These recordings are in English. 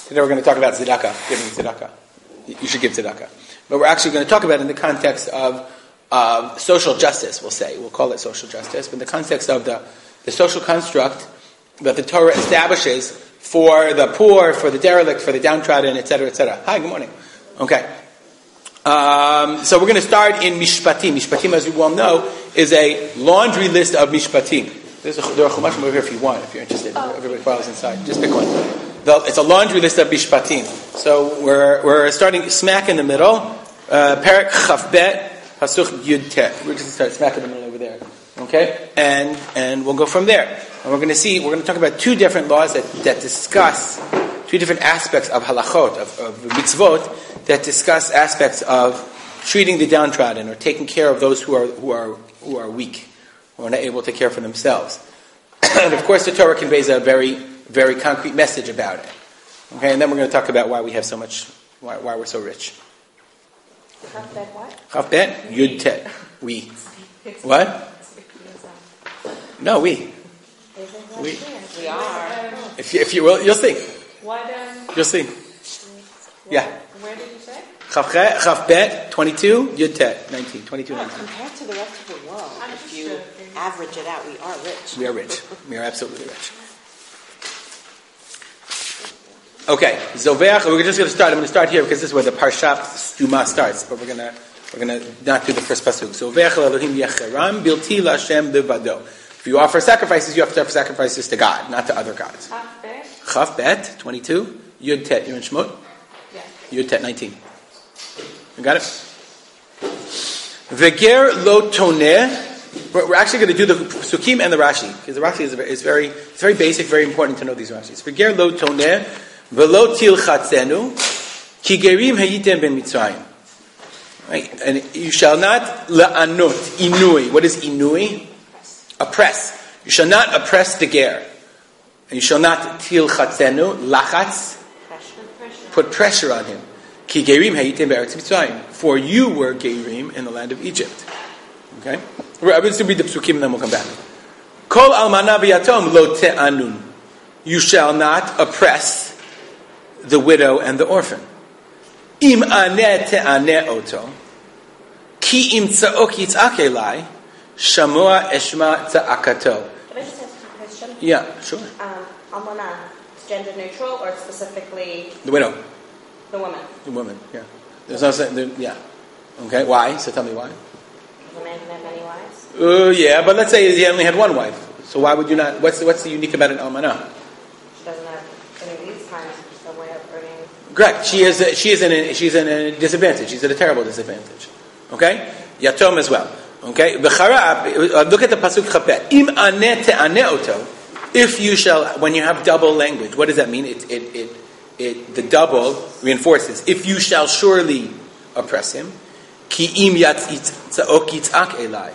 Today we're going to talk about tzedakah, giving tzedakah. You should give tzedakah. But we're actually going to talk about it in the context of social justice, we'll say. We'll call it social justice, but in the context of the social construct that the Torah establishes for the poor, for the derelict, for the downtrodden, etc., etc. Hi, good morning. Okay. So we're going to start in Mishpatim. Mishpatim, as you well know, is a laundry list of Mishpatim. There are chumashim over here if you want, if you're interested. Everybody follows inside. Just pick one. It's a laundry list of Mishpatim. So we're starting smack in the middle. Perek Chaf Bet, Pasuk Yud Tet. We're just going to start smack in the middle over there. Okay? And we'll go from there. And we're going to talk about two different laws that discuss two different aspects of halachot, of mitzvot, that discuss aspects of treating the downtrodden or taking care of those who are weak, who are not able to care for themselves. And of course the Torah conveys a very, very concrete message about it. Okay, and then we're going to talk about why we have so much, why we're so rich. Chaf Bet what? Chaf Bet, Yud Tet. We. What? No, we. We are. If you will, you'll see. What? You'll see. Yeah. Where did you say? Chaf Bet, 22, Yud Tet, 19. 22, 19. Compared to the rest of the world, if you average it out, we are rich. We are rich. We are absolutely rich. Okay, Zoveach. We're just going to start. I'm going to start here because this is where the Parshat Stuma starts. But we're going to not do the first pasuk. Zoveach Elohim Yecheram Bilti Lashem Bivado. If you offer sacrifices, you have to offer sacrifices to God, not to other gods. Chaf Bet 22, Yud Tet. You're in Shemot. Yeah. Yud Tet 19. You got it. Veger Lo Toneh. We're actually going to do the Psukim and the Rashi because the Rashi is very basic, very important to know these Rashis. Veger Lo Toneh. V'lo tilchatzenu, ki gerim hayitem ben Mitzrayim. Right, and you shall not la'anot inui. What is inui? Oppress. You shall not oppress the ger, and you shall not tilchatzenu lachatz. Put pressure on him. Ki gerim hayitem be'eretz Mitzrayim. For you were gerim in the land of Egypt. Okay, I'm going to read the psukim and then we'll come back. Kol almana v'yatom lo te'anun. You shall not oppress the widow and the orphan. Im aneh te'aneh oto, ki im tza'ok yitz'ak elai, shamua eshma tza'akato. Can I just ask a question? Yeah, sure. Almana, it's gender neutral or specifically The widow. the woman? The woman, yeah. There's no, yeah. Okay, why? So tell me why. Because a man can have many wives? Yeah, but let's say he only had one wife. So why would you not, what's the unique about an almana? She doesn't have, in these times, a way of earning. Correct. She's in a disadvantage. She's at a terrible disadvantage. Okay? Yatom as well. Okay? V'chara, look at the pasuk chapet. Im aneh te'aneh oto. If you shall, when you have double language, what does that mean? The double reinforces. If you shall surely oppress him, ki im tza'ok yitz'ak elai.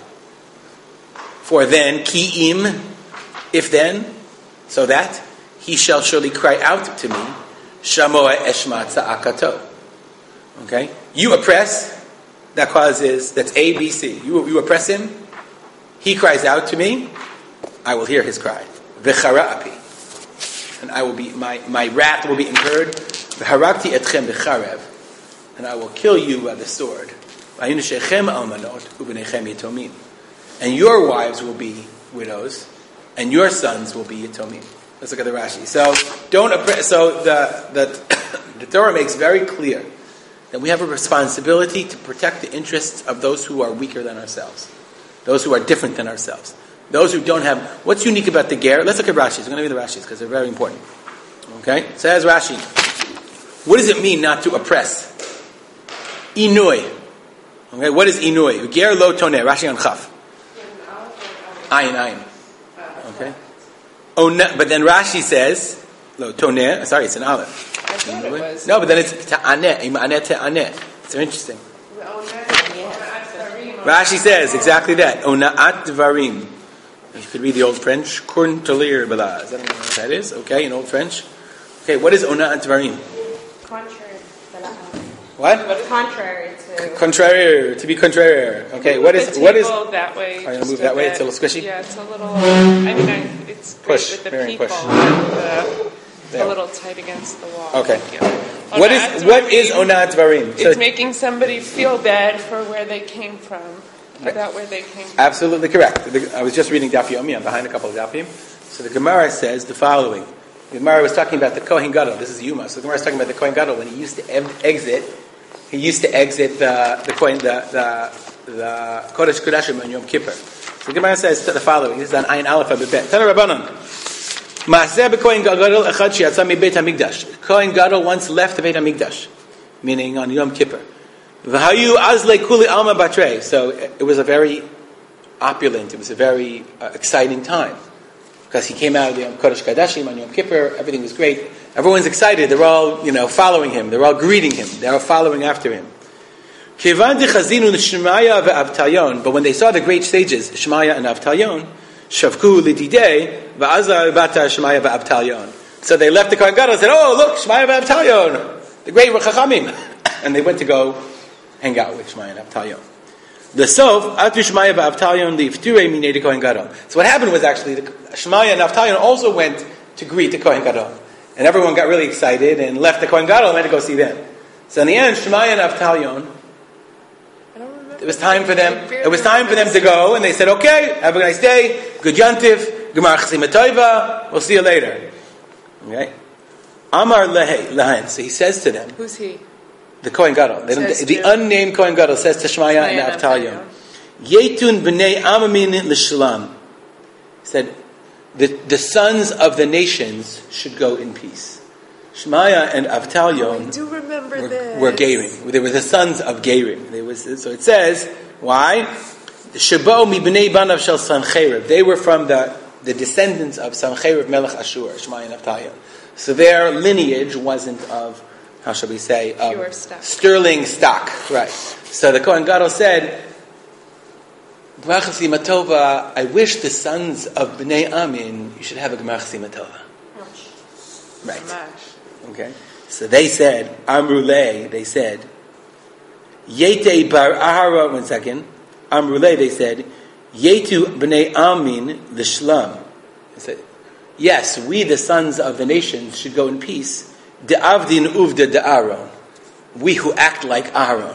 For then, ki im, if then, so that he shall surely cry out to me. Shamoa eshma tza'akato. Okay? You oppress, that's A, B, C. You oppress him, he cries out to me, I will hear his cry. V'chara api. And I will be, my wrath will be incurred. V'harakti etchem b'charev. And I will kill you by the sword. V'ayinu shechem almanot, u'b'nechem yitomim. And your wives will be widows, and your sons will be yitomim. Let's look at the Rashi. So don't oppress. So the Torah makes very clear that we have a responsibility to protect the interests of those who are weaker than ourselves, those who are different than ourselves, those who don't have. What's unique about the ger? Let's look at Rashi. We're going to read the Rashis because they're very important. Okay, says Rashi. What does it mean not to oppress? Inui. Okay, what is inui? Ger lo toneh. Rashi on chaf. Ayin. Okay. But then Rashi says, lo toneh. Sorry, it's an aleph. I thought it was. No, but then it's ta'aneh. Imaneh ta'aneh. It's very interesting. Rashi says exactly that. Ona'at dvarim. You could read the Old French. Courtelir bala. Is that what that is? Okay, in Old French. Okay, what is ona'at dvarim? Contrary. What? Contrary to. Contrary. To be contrary. Okay, what is that way? Are you gonna move that way? It's a little squishy. Yeah, it's a little. It's push. great with the Push. people. There. A little tight against the wall. Okay. What is Onat Dvarim? It's making somebody feel bad for where they came from, about where they came from. Absolutely correct. I was just reading Daf Yomi. I'm behind a couple of Dafim. So the Gemara says the following. The Gemara was talking about the Kohen Gadol. This is Yuma. So the Gemara is talking about the Kohen Gadol when he used to exit. He used to exit the Kodesh Kodashim on Yom Kippur. So the Gemara says the following. This is on Ayin Aleph Abibet. Tana Rabbanon. Ma'aseh b'Kohen Gadol echad she'yatza mi-Beit HaMikdash. Kohen Gadol once left the Beit HaMikdash, meaning on Yom Kippur. V'hayu azle kuli alma batrei. So it was a very opulent, it was a very exciting time. Because he came out of the Kodesh Kodashim on Yom Kippur, everything was great. Everyone's excited, they're all, following him, they're all greeting him, they're all following after him. But when they saw the great stages, Shemaya and Avtalyon, Shavku lididei, va'azar bata Shemaya va'Avtalyon. So they left the Kohen Gadol and said, oh, look, Shemaya va'Avtalyon, the great Chachamim. And they went to go hang out with Shemaya and Avtalyon. The Sof, Atu Shemaya va'Avtalyon li'ifturei minei the Kohen Gadol. So what happened was actually, Shemaya and Avtalyon also went to greet the Kohen Gadol. And everyone got really excited and left the Kohen Gadol and went to go see them. So in the end, Shemaya and Avtalyon, it was time for them to go, and they said, okay, have a nice day, good yantiv, Gemar Chasima Toiva, we'll see you later. Okay? Amar Lehain. So he says to them. Who's he? The Kohen Gadol. The unnamed Kohen Gadol says to Shemaya and Avtalyon, Yetun b'nei amamin l'shalam. He said, the sons of the nations should go in peace. Shemaya and Avtalyon were Gerim. They were the sons of Gerim. So it says, why? Shebo mi b'nei banav shel Sancheiriv. They were from the descendants of Sancheiriv Melech Ashur, Shemaya and Avtalyon. So their lineage wasn't of, how shall we say, of sterling stock. Right. So the Kohen Gadol said, Gemar Chasima Tova, I wish the sons of Bnei Amin, you should have a Gemar Chasima Tova. Right. Okay. So they said, Amruleh, they said, Yete bar Ahara, one second. Amruleh, they said, Yetu b'nei Amin l'shlam. They said, yes, we the sons of the nations should go in peace. De'avdin uvda de'aron. We who act like Aaron.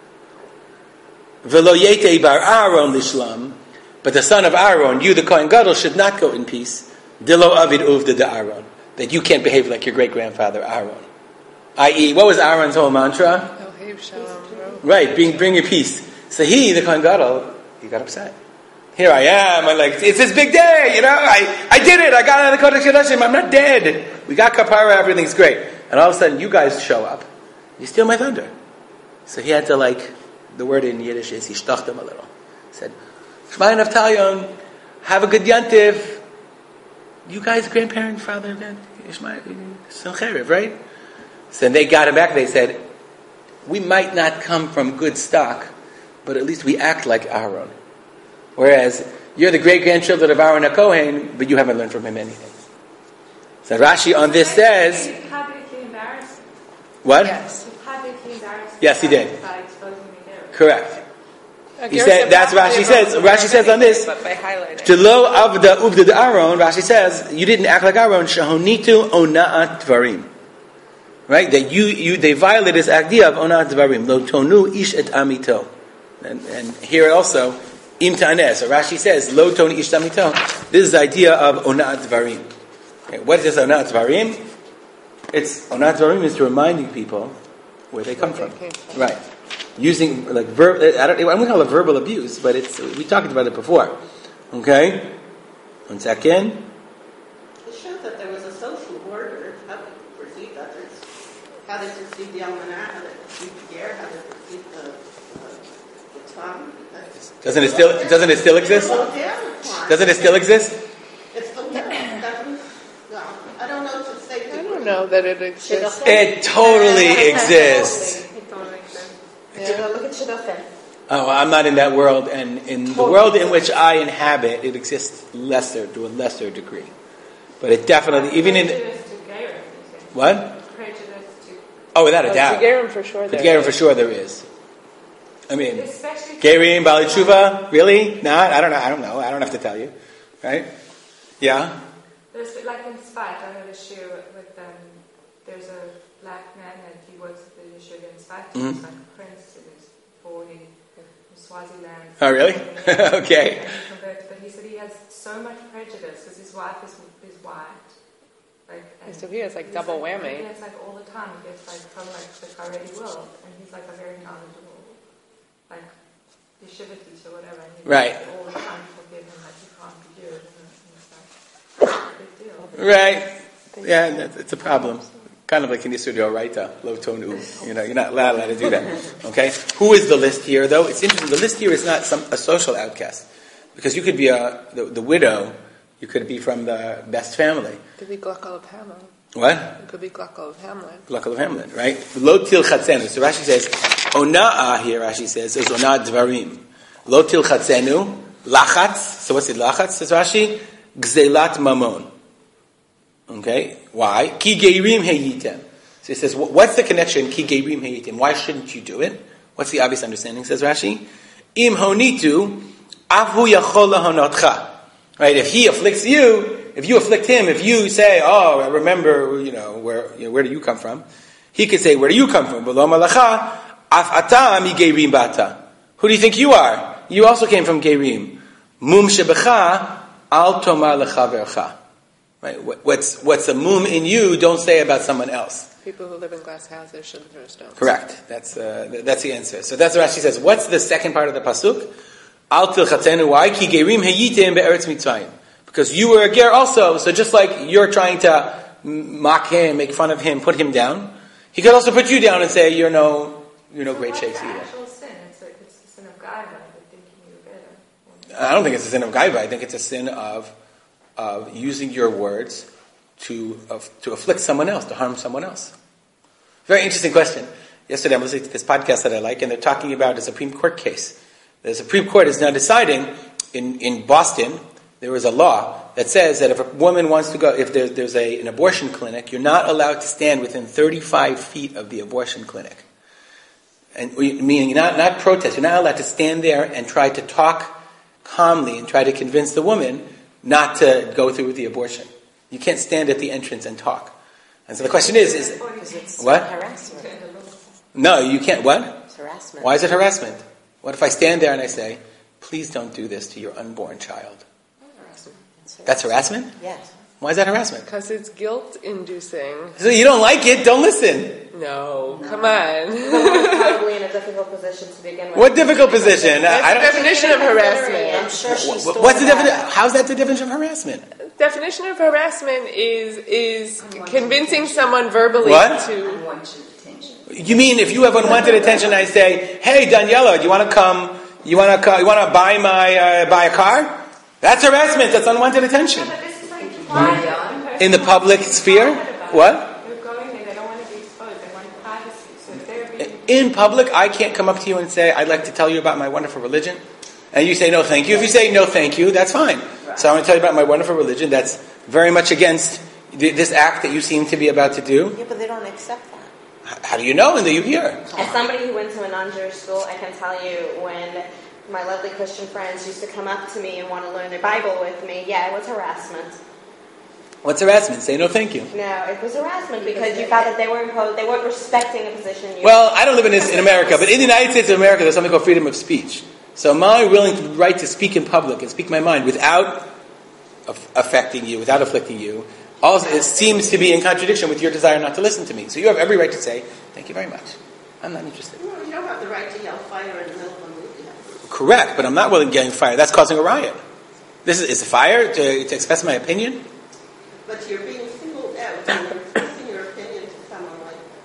V'lo Yete bar Aaron l'shlam. But the son of Aaron, you the Kohen Gadol, should not go in peace. Dilo avid uvda de'aron. That you can't behave like your great-grandfather Aaron. I.e., what was Aaron's whole mantra? Right, bring your peace. So he, the Kohen Gadol, he got upset. Here I am, it's this big day, I did it, I got out of the Kodesh Kodashim, I'm not dead. We got kapara, everything's great. And all of a sudden, you guys show up. You steal my thunder. So he had to, the word in Yiddish is, he shtocht him a little. He said, Shemaya and Avtalyon, have a good yantiv. You guys, grandparent, father, Sancheiriv, right? So they got him back. They said, we might not come from good stock, but at least we act like Aaron. Whereas you're the great-grandchildren of Aaron HaKohen, but you haven't learned from him anything. So Rashi on this says... He publicly embarrassed him. What? Yes. He publicly embarrassed him. Yes, he did. By exposing me there. Correct. He said, that's Rashi says. Rashi says on this, Shelo avda uvda Aaron, Rashi says, you didn't act like Aaron, shahonitu ona'at dvarim. Right? That they violated this idea of ona'at dvarim. Lo tonu ish et amito. And here also, im ta'aneh. So Rashi says, lo tonu ish et amito. This is the idea of ona'at dvarim. Okay, what is ona'at dvarim? Ona'at dvarim is to reminding people where they come from. Right. Using I wouldn't call it verbal abuse, but we talked about it before. Okay? 1 second. It shows that there was a social order, how they perceived others, how they perceived the almanach, how they perceived the ger, how they perceived the tongue. Doesn't it still exist? Doesn't it still exist? It's the I don't know to say. I don't know that it exists. It totally exists. Yeah. Look at Shidduchim. Oh, I'm not in that world, and in the world in which I inhabit, it exists to a lesser degree. But it definitely, even in... What? Oh, without a doubt. Gerim for sure there is. Gerim for sure there is. I mean, Gerim, Bali Tshuva, really? Not? I don't know. I don't have to tell you. Right? Yeah? There's like in Sfat, I had a shiur with there's a black man and he works at the yeshiva in Sfat. He's like a prince in his 40 in Swaziland. Oh, really? Okay. But he said he has so much prejudice because his wife is white. Like, So he has like double whammy. He gets like all the time. He gets like from like the Haredi world, and he's like a very knowledgeable, like yeshiva teacher, whatever. And he Right. gets all the time people give him like he can't be Jewish, and it's like a big deal. Right. Yeah, it's a problem. Kind of like in Yisur D'Oraita, lo tonu. You're not allowed to do that. Okay? Who is the list here, though? It's interesting. The list here is not a social outcast. Because you could be the widow, you could be from the best family. It could be Gluckle of Hamlin. What? It could be Gluckle of Hamlin. Gluckle of Hamlin, right? Lo til chatzenu. So Rashi says, ona'ah here, Rashi says, is ona'ah dvarim. Lo til chatzenu, lachatz. So what's it, lachatz, says Rashi? Gzelat mamon. Okay? Why? Ki geirim heyitem. So he says, what's the connection? Ki geirim heyitem. Why shouldn't you do it? What's the obvious understanding, says Rashi? Im honitu, afu yachol lahonotcha. Right? If he afflicts you, if you afflict him, if you say, oh, I remember, where do you come from? He could say, where do you come from? V'lo malacha, af ata mi geirim bata. Who do you think you are? You also came from geirim. Mum shebecha, al tomar lechavercha. Right? What's a mum in you, don't say about someone else. People who live in glass houses should throw stones. Correct. That's the answer. So that's what Rashi says. What's the second part of the pasuk? Al tilchatenu. Why? Ki gerim heyitim be'eretz Mitzrayim. Because you were a ger also. So just like you're trying to mock him, make fun of him, put him down, he could also put you down and say you're no great shakes either. Actual sin. It's the sin of gaiva, but thinking you're better. I don't think it's a sin of gaiva. I think it's a sin of using your words to afflict someone else, to harm someone else. Very interesting question. Yesterday I'm listening to this podcast that I like, and they're talking about a Supreme Court case. The Supreme Court is now deciding, in Boston, there is a law that says that if a woman wants to go, if there's an abortion clinic, you're not allowed to stand within 35 feet of the abortion clinic. And meaning not protest, you're not allowed to stand there and try to talk calmly and try to convince the woman not to go through with the abortion. You can't stand at the entrance and talk. And so the question is what? Harassment. No, you can't. What? It's harassment. Why is it harassment? What if I stand there and I say, please don't do this to your unborn child? That's harassment? Yes. Why is that harassment? Because it's guilt-inducing. So you don't like it, don't listen. No, come on. Probably in a difficult position to begin with. What difficult position? That's the definition of harassment. I'm sure she's What's the definition? How's that the definition of harassment? Definition of harassment is convincing someone verbally What? to... Unwanted attention. You mean if you have unwanted attention, I say, "Hey, Daniela, do you want to come? You want to buy buy a car?" That's harassment. That's unwanted attention But this is like in the public sphere. What? They're going there, they don't want to be exposed, they want privacy. So if they're being In public, I can't come up to you and say, "I'd like to tell you about my wonderful religion," and you say, "No, thank you." If you say, "No, thank you," that's fine. So I want to tell you about my wonderful religion. That's very much against this act that you seem to be about to do. Yeah, but they don't accept that. How do you know? And you hear. As somebody who went to a non-Jewish school, I can tell you when my lovely Christian friends used to come up to me and want to learn their Bible with me, yeah, it was harassment. What's harassment? Say no, thank you. No, it was harassment because you felt that they weren't respecting a position. Well, I don't live in America, but in the United States of America, there's something called freedom of speech. So am I willing to right to speak in public and speak my mind without affecting you, without afflicting you? Also, it seems to be in contradiction with your desire not to listen to me. So you have every right to say, thank you very much. I'm not interested. No, you don't have the right to yell fire in the middle of a movie. Correct, but I'm not willing to get fire. That's causing a riot. This is a fire to express my opinion? But you're being singled out and you're expressing your opinion to someone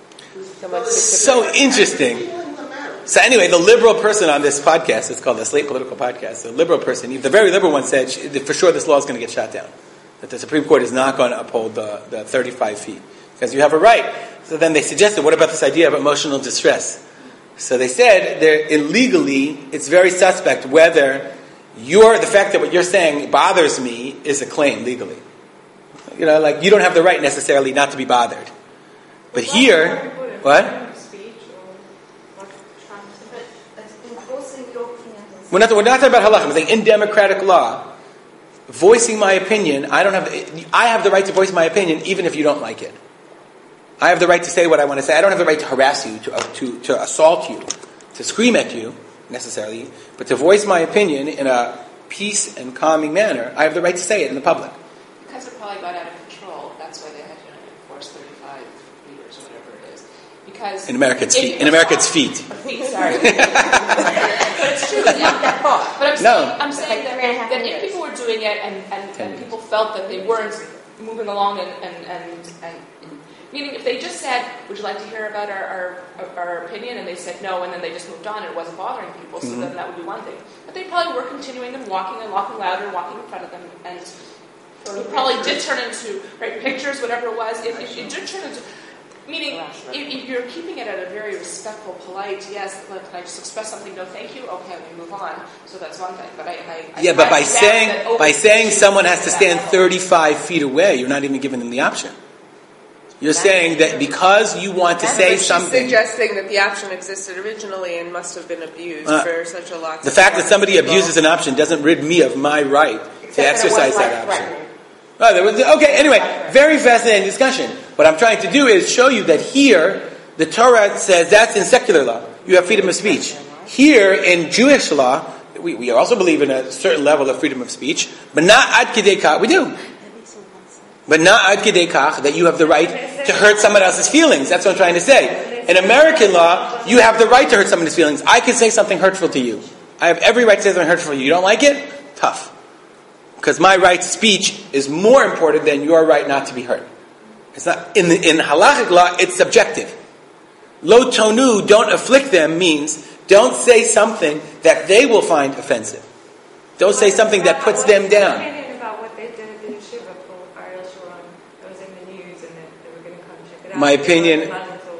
like So interesting. singling them out. So anyway, the liberal person on this podcast, it's called the Slate Political Podcast, the liberal person, the very liberal one said that for sure this law is going to get shot down. That the Supreme Court is not going to uphold the 35 feet. Because you have a right. So then they suggested, what about this idea of emotional distress? So they said, illegally, it's very suspect whether the fact that what you're saying bothers me is a claim legally. You know, like you don't have the right necessarily not to be bothered. But here, what? We're not talking about halakha. I'm saying in democratic law, voicing my opinion, I have the right to voice my opinion even if you don't like it. I have the right to say what I want to say. I don't have the right to harass you, to assault you, to scream at you, necessarily, but to voice my opinion in a peace and calming manner, I have the right to say it in the public. Because it probably got out of control, that's why they had to enforce 35 meters or whatever it is. Because in America, it's feet. Feet, sorry. But it's true. But I'm saying that if people were doing it and people felt that they weren't moving along and meaning if they just said, would you like to hear about our opinion? And they said no, and then they just moved on and it wasn't bothering people, so then that would be one thing. But they probably were continuing and walking louder, walking in front of them, and it probably did turn into, pictures, whatever it was, it did turn into, meaning if you're keeping it at a very respectful, polite, yes, can I just express something, no thank you, okay, we move on, so that's one thing. But by saying someone has to stand 35 feet away, you're not even giving them the option. You're saying that because you want to say something... She's suggesting that the option existed originally and must have been abused for such a lot. The fact that somebody abuses an option doesn't rid me of my right to exercise that option. Anyway, very fascinating discussion. What I'm trying to do is show you that here, the Torah says that's in secular law. You have freedom of speech. Here, in Jewish law, we also believe in a certain level of freedom of speech, but not ad kidei kach. We do. But not ad kidei kach that you have the right to hurt someone else's feelings. That's what I'm trying to say. In American law, you have the right to hurt someone's feelings. I can say something hurtful to you. I have every right to say something hurtful to you. You don't like it? Tough. Because my right to speech is more important than your right not to be hurt. It's not in halachic law. It's subjective. Lo tonu, don't afflict them, means don't say something that they will find offensive. Don't say something that puts them down. About what they did at the yeshiva for Ariel Sharon. It was in the news, and they were going to come check it out. My opinion,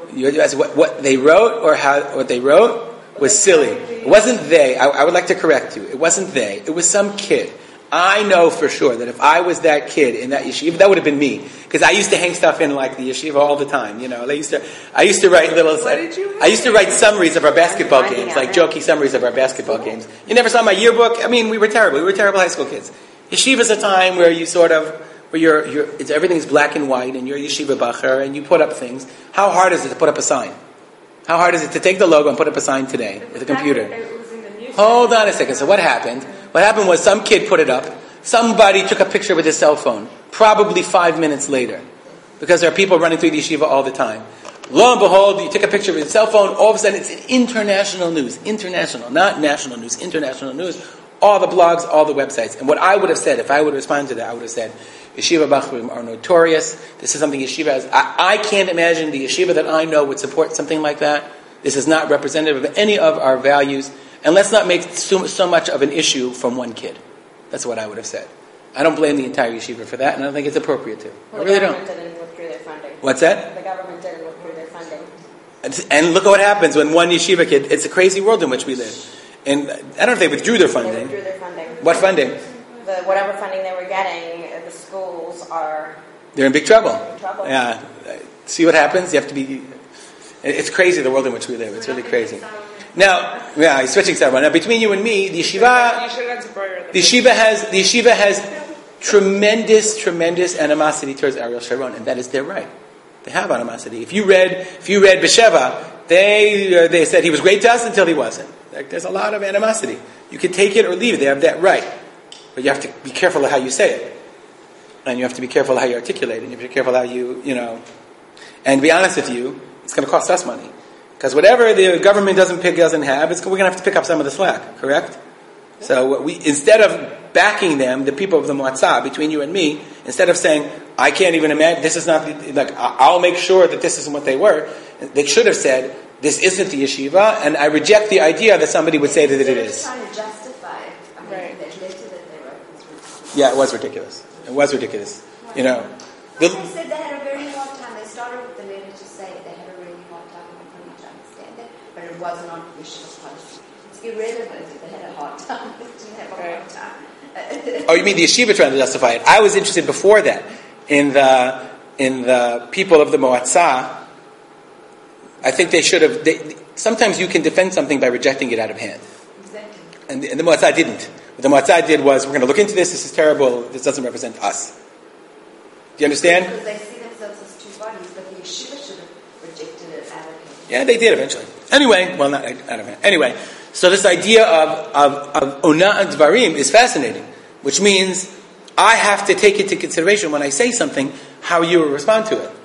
what they wrote or what they wrote was silly. It wasn't they. I would like to correct you. It wasn't they. It was some kid. I know for sure that if I was that kid in that yeshiva, that would have been me. Because I used to hang stuff in like the yeshiva all the time. You know, I used to write I used to write summaries of our basketball games, like jokey summaries of our basketball games. You never saw my yearbook? I mean, we were terrible. We were terrible high school kids. Yeshiva's a time where you everything's black and white, and you're a yeshiva bacher, and you put up things. How hard is it to put up a sign? How hard is it to take the logo and put up a sign today with a computer? Hold on a second. So what happened? What happened was some kid put it up. Somebody took a picture with his cell phone, probably 5 minutes later, because there are people running through the yeshiva all the time. Lo and behold, you take a picture with your cell phone, all of a sudden it's international news. International, not national news, international news. All the blogs, all the websites. And what I would have said, if I would respond to that, I would have said, yeshiva bachrim are notorious. This is something yeshiva has. I can't imagine the yeshiva that I know would support something like that. This is not representative of any of our values. And let's not make so much of an issue from one kid. That's what I would have said. I don't blame the entire yeshiva for that, and I don't think it's appropriate to. Well, I really don't. The government didn't withdraw their funding. What's that? The government didn't withdraw their funding. And look at what happens when one yeshiva kid, it's a crazy world in which we live. And I don't know if they withdrew their funding. They withdrew their funding. What funding? Whatever funding they were getting, the schools are... They're in big trouble. Yeah. See what happens? You have to be... It's crazy the world in which we live. It's really crazy. Now, he's switching sidebar. Now, between you and me, the yeshiva has tremendous animosity towards Ariel Sharon, and that is their right. They have animosity. If you read Besheva, they said he was great to us until he wasn't. There's a lot of animosity. You can take it or leave it. They have that right, but you have to be careful of how you say it, and you have to be careful how you articulate it. And you have to be careful how you. And to be honest with you, it's going to cost us money. Because whatever the government doesn't have, we're going to have to pick up some of the slack, correct? So instead of backing them, the people of the Moatzah, between you and me, instead of saying, I can't even imagine, this is not, I'll make sure that this isn't what they were, they should have said, this isn't the yeshiva, and I reject the idea that somebody would say that it is. Trying to justify it. I mean, that letter that they wrote was ridiculous. Yeah, it was ridiculous. It was ridiculous. They said they had a very hard time. They started with the letter to say they had a really hard time and couldn't much understand it, but it wasn't on Yeshiva's policy. It's irrelevant if they had a hard time. They didn't have a hard time. Oh, you mean the yeshiva trying to justify it? I was interested before that in the people of the Moatzah. I think they should have. Sometimes you can defend something by rejecting it out of hand, Exactly. and the Moatzah didn't. What the Moatzah did was, we're going to look into this. This is terrible. This doesn't represent us. Do you understand? Because they see themselves as two bodies, but the yeshiva should have rejected it out of him. Yeah, they did eventually. Anyway, well, not out of it. Anyway, so this idea of Ona'at Dvarim is fascinating, which means I have to take into consideration when I say something, how you will respond to it.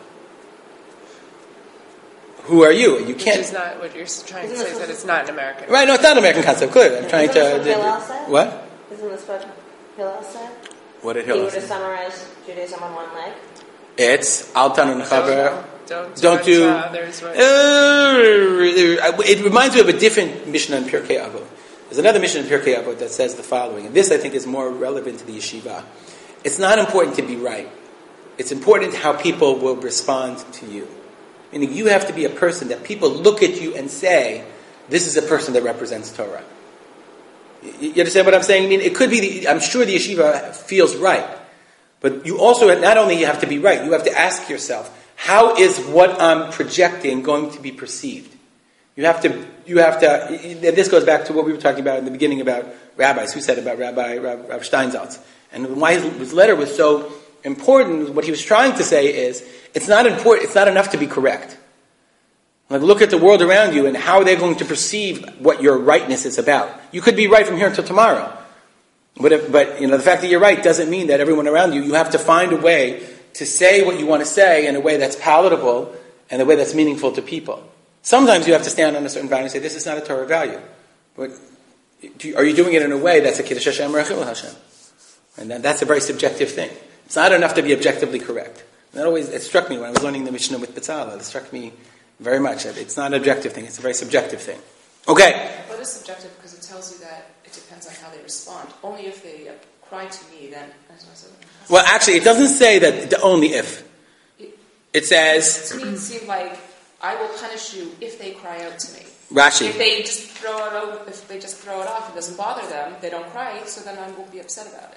Who are you? You can't. Which is not what you're trying to say, is that it's not an American. Right, no, it's not an American concept, clearly. I'm trying Isn't to. this what Hillel said? What? Isn't this what Hillel said? What did He Hillel would have say? summarized Judaism on one leg. It's Al Tanun Chaver. Don't do others. It reminds me of a different Mishnah in Pirkei Avot. There's another Mishnah in Pirkei Avot that says the following, and this I think is more relevant to the yeshiva. It's not important to be right. It's important how people will respond to you. Meaning you have to be a person that people look at you and say, this is a person that represents Torah. You understand what I'm saying? I mean, it could be, I'm sure the yeshiva feels right. But you also, not only you have to be right, you have to ask yourself, how is what I'm projecting going to be perceived? You have to, this goes back to what we were talking about in the beginning about rabbis, who said about Rav Steinsaltz. And why his letter was so important, what he was trying to say is, it's not enough to be correct. Like, look at the world around you and how they're going to perceive what your rightness is about. You could be right from here until tomorrow. But the fact that you're right doesn't mean that everyone around you have to find a way to say what you want to say in a way that's palatable and a way that's meaningful to people. Sometimes you have to stand on a certain value and say, this is not a Torah value. But are you doing it in a way that's a Kiddush Hashem or a Chilul Hashem? And that's a very subjective thing. It's not enough to be objectively correct. It struck me when I was learning the Mishnah with Betzalel. It struck me very much. It's not an objective thing. It's a very subjective thing. Okay. But it's subjective because it tells you that it depends on how they respond. Only if they cry to me, then... Well, actually, it doesn't say that the only if. It says... To me, it seemed like, I will punish you if they cry out to me. Rashi. If they just throw it off, it doesn't bother them, they don't cry, so then I won't be upset about it.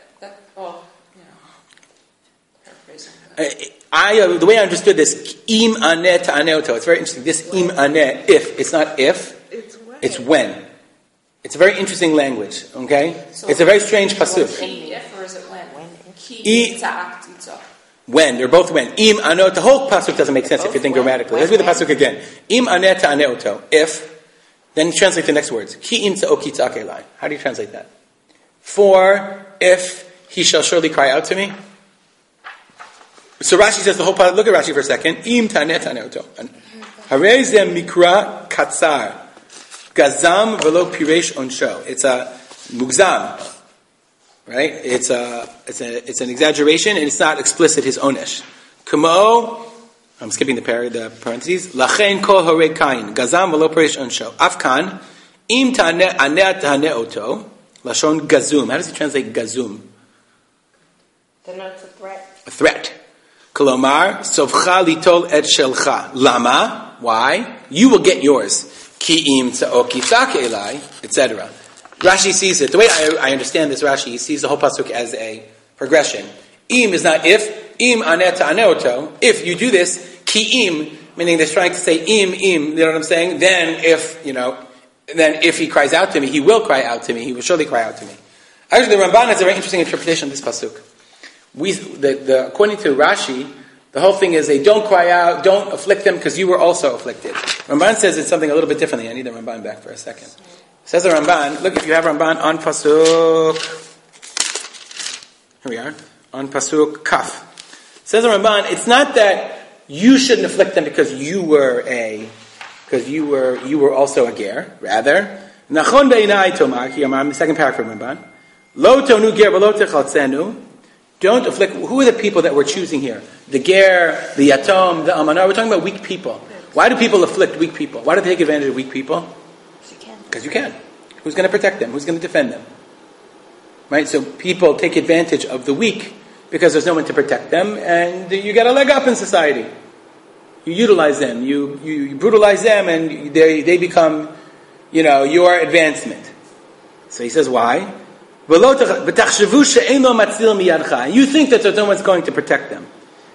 The way I understood this, im aneh ta'aneoto, it's very interesting. This im aneh, if, it's not if, it's when. It's a very interesting language, okay? So it's a very strange pasuk. If or is it when? When, they're both when. Im aneh, the whole pasuk doesn't make sense if you think grammatically. Let's read the pasuk again. Im aneh ta'aneoto, if, then translate the next words. Ki im ta'oki ta'akelai. How do you translate that? For, if he shall surely cry out to me. So Rashi says the whole part. Look at Rashi for a second. Im taneh taneoto. Harei ze mikra katzar. Gazam velo piresh onsho. It's a mugzam. Right? It's an exaggeration and it's not explicit his onesh. Kamo, I'm skipping the parentheses. Lachen kol harei kain. Gazam velo piresh onsho. Afkan. Im taneh taneoto. Lashon gazum. How does he translate gazum? Denotes a threat. A threat. Kolomar, sovcha litol et shelcha. Lama? Why? You will get yours. Ki im tza'oki tza'ke elai, etc. Rashi sees it. The way I understand this Rashi, he sees the whole pasuk as a progression. Im is not if. Im aneh ta'aneoto. If you do this, ki im, meaning they're trying to say im, you know what I'm saying? Then if he cries out to me, he will cry out to me. He will surely cry out to me. Actually, the Ramban has a very interesting interpretation of this pasuk. According to Rashi, the whole thing is they don't cry out, don't afflict them because you were also afflicted. Ramban says it's something a little bit differently. I need the Ramban back for a second. Says the Ramban, look, if you have Ramban on Pasuk, here we are, on Pasuk Kaf. Says the Ramban, it's not that you shouldn't afflict them because you were also a ger. Rather, Nachon be'inai tomar, the second paragraph of Ramban, Lo tonu ger v'lo techatzenu. Don't afflict. Who are the people that we're choosing here? The ger, the yatom, the almanah. We're talking about weak people. Why do people afflict weak people? Why do they take advantage of weak people? Because you can. Who's going to protect them? Who's going to defend them? Right? So people take advantage of the weak because there's no one to protect them, and you get a leg up in society. You utilize them. You brutalize them, and they become, your advancement. So he says, why? You think that no one's going to protect them.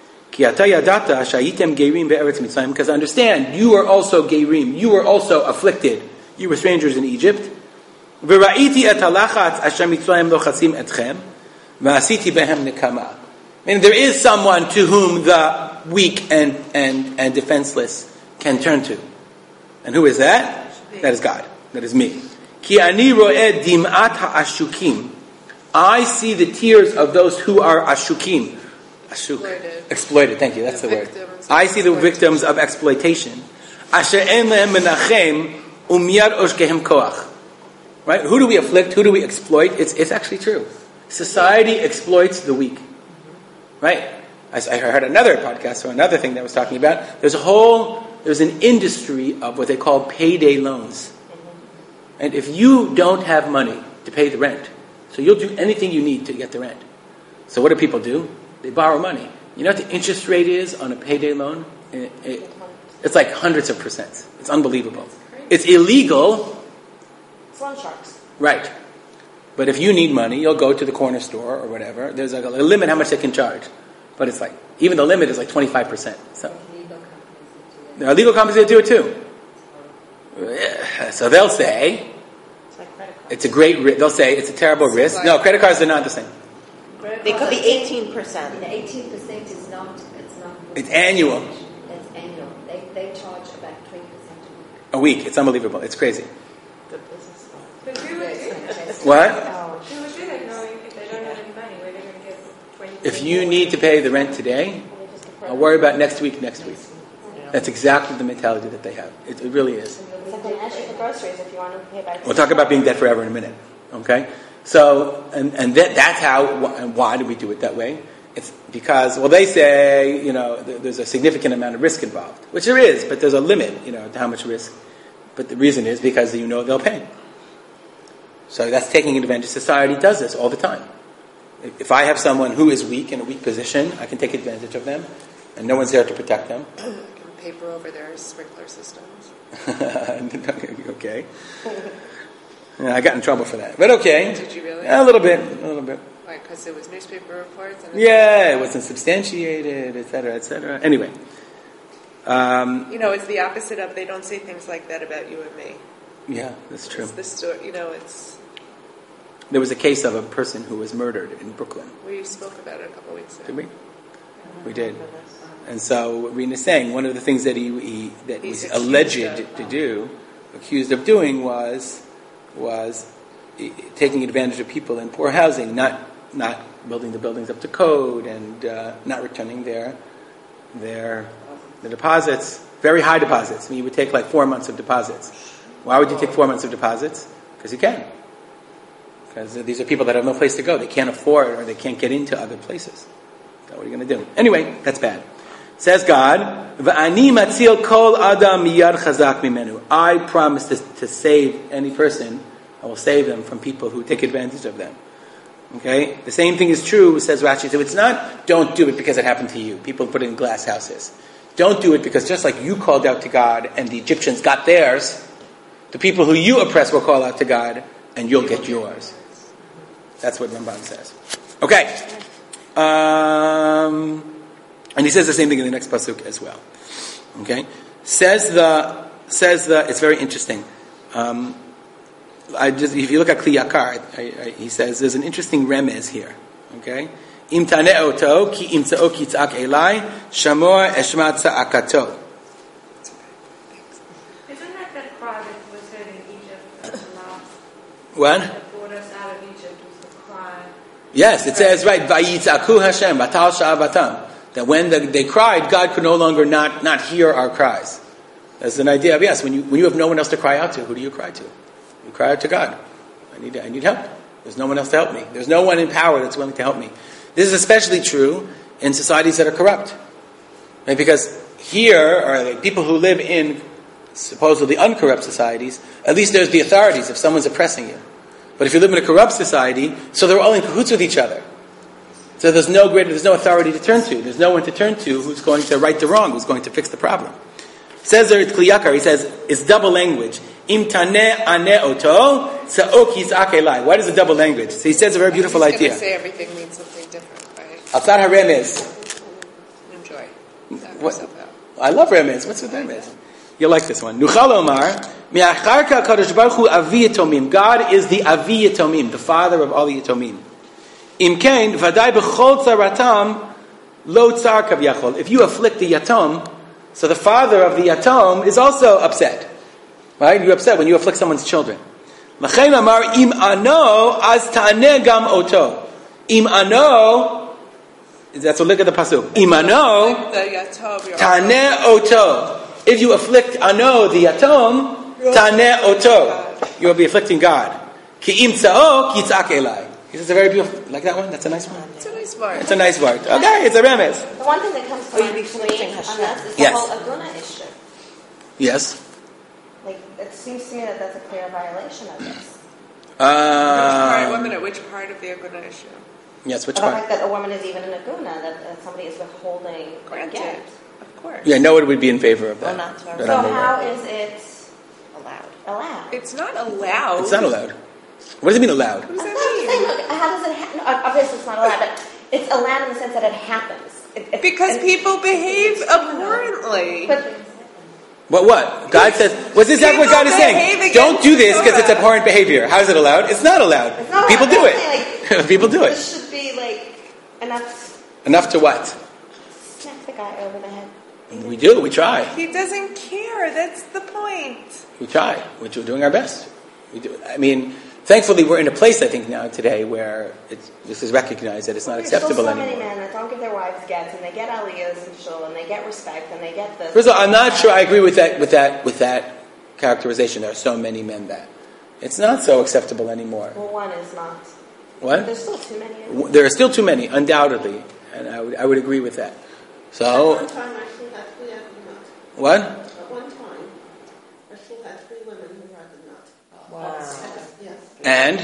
Because understand, you were also gerim, you were also afflicted. You were strangers in Egypt. V'ra'iti et halachatz asher mitzrayim lochasim etchem, v'asiti behem nekama. Meaning there is someone to whom the weak and defenseless can turn to. And who is that? That is God. That is me. Ki ani ro'eh dim'at ha'ashukim. I see the tears of those who are ashukim. Exploited. Thank you. That's the word. I see the victims of exploitation. Asher en lehem menachem umyad oshkehem koach. Right? Who do we afflict? Who do we exploit? It's actually true. Society exploits the weak. Right? I heard another podcast or another thing that was talking about. There's an industry of what they call payday loans. And if you don't have money to pay the rent, so you'll do anything you need to get the rent. So what do people do? They borrow money. You know what the interest rate is on a payday loan? It's like hundreds of percent. It's unbelievable. It's illegal. It's loan sharks. Right. But if you need money, you'll go to the corner store or whatever. There's like a limit how much they can charge. But it's like, even the limit is like 25%. So there are legal companies that do it too. So they'll say, it's a great risk. They'll say it's a terrible risk. No, credit cards are not the same. They could be 18%. 18% is not. It's annual. It's annual. They charge about 20% A week. It's unbelievable. It's crazy. But who would do that? What? Who would do that knowing if they don't have any money, where they're going to get 20%? If you need to pay the rent today, I'll worry about next week. That's exactly the mentality that they have. It really is. It's like they ask you for groceries if you want to pay by. We'll talk about being dead forever in a minute. Okay? So, and that's how, and why do we do it that way? It's because, well, they say, there's a significant amount of risk involved, which there is, but there's a limit, to how much risk. But the reason is because they'll pay. So that's taking advantage. Society does this all the time. If I have someone who is weak, in a weak position, I can take advantage of them, and no one's there to protect them. Can paper over their sprinkler systems. Okay. I got in trouble for that, but okay. Did you really? A little bit. Why? Because it was newspaper reports? And it wasn't substantiated, et cetera. Anyway. It's the opposite of, they don't say things like that about you and me. Yeah, that's true. It's the story, it's... There was a case of a person who was murdered in Brooklyn. We spoke about it a couple weeks ago. Did we? We did. And so what Rena's saying, one of the things that he was accused of doing was taking advantage of people in poor housing, not building the buildings up to code, and not returning their deposits, very high deposits. You would take like 4 months of deposits. Why would you take 4 months of deposits? Because you can. Because these are people that have no place to go. They can't afford, or they can't get into other places. So what are you going to do? Anyway, that's bad. Says God, "V'ani matzil kol adam miyad chazak mimenu." I promise to save any person. I will save them from people who take advantage of them. Okay? The same thing is true, says Rashi. So it's not, don't do it because it happened to you. People put it in glass houses. Don't do it because just like you called out to God and the Egyptians got theirs, the people who you oppress will call out to God and you'll get yours. That's what Ramban says. Okay. And he says the same thing in the next pasuk as well. Okay? Says the it's very interesting. If you look at Kli Yakar, he says there's an interesting remez here. Okay? Im tane'oto ki imtza'o kitzak elai shamor eshma tza'akato. Isn't that cry that was heard in Egypt? What? That brought us out of Egypt was the cry. Yes, it says right. Vayitzaku Hashem batal sha'avatam. That when they cried, God could no longer not hear our cries. That's an idea of, yes, when you have no one else to cry out to, who do you cry to? You cry out to God. I need help. There's no one else to help me. There's no one in power that's willing to help me. This is especially true in societies that are corrupt. Right? Because here are the people who live in supposedly uncorrupt societies, at least there's the authorities if someone's oppressing you. But if you live in a corrupt society, so they're all in cahoots with each other. So there's no authority to turn to. There's no one to turn to who's going to right the wrong, who's going to fix the problem. Says there at Kli Yakar, he says, it's double language. Im taneh aneh oto, sa'ok yitzak elai. Why is it double language? So he says a very beautiful idea. He's going to say everything means something different, right? Atzar ha-remez. Enjoy. I love remez. What's with remez? You'll like this one. Nuchal omar, Mi'acharka HaKadosh Baruch Hu Avi Yatomim. God is the Avi Yatomim, the father of all the Yatomim. Imkein Vadai B'chol Tzaratam Lo Tzar Kavyachol. If you afflict the Yatom, so the father of the Yatom is also upset. Right? You're upset when you afflict someone's children. L'chein Amar Im Ano Az Ta'aneh Gam Oto. Im Ano, that's a look at the pasuk. Im Ano Ta'aneh Oto. If you afflict Ano, the Yatom, Ta'aneh Oto. You will be afflicting God. Ki im tza'o, ki tza'ak elai. This is a very beautiful, like that one? That's a nice one? It's a nice word. It's a nice word. Okay, it's a remez. The one thing that comes to mind for me on this is the whole Aguna issue. Yes. Like, it seems to me that that's a clear violation of this. Which part of the Aguna issue? Yes, which the part? fact that a woman is even an Aguna, that somebody is withholding a get. Of course. Yeah, no one would be in favor of that. Well, not So how is it allowed? It's not allowed. It's not allowed. What does it mean allowed? What does that How does it happen? Obviously it's not allowed, but it's allowed in the sense that it happens. Because people behave abhorrently. What? God says, what's exactly what God is saying? Don't do this because it's abhorrent behavior. How is it allowed? It's not allowed. People do it. People do it. This should be enough. Enough to what? Smack the guy over the head. We do. We try. He doesn't care. That's the point. We try. We're doing our best. We do. I mean, thankfully, we're in a place, I think, now today where this is recognized that it's not acceptable anymore. There's so many men that don't give their wives gets, and they get aliyahs and shul, and they get respect, and they get this. First of all, I'm not sure I agree with that characterization. There are so many men that it's not so acceptable anymore. Well, one is not. What? There's still too many. There are still too many, undoubtedly, and I would agree with that. So. At one time, I still had 3 after the nut. What? At one time, I still had 3 women who had the nut. Wow. Yes. And?